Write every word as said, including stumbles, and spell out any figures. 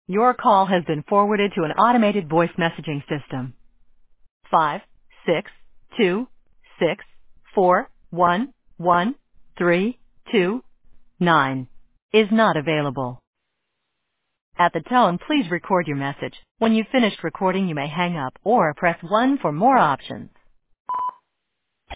Your call has been forwarded to an automated voice messaging system. Five, six, two, six, four, one, one, three, two, nine is not available. At the tone, please record your message. When you've finished recording, you may hang up or press one for more options.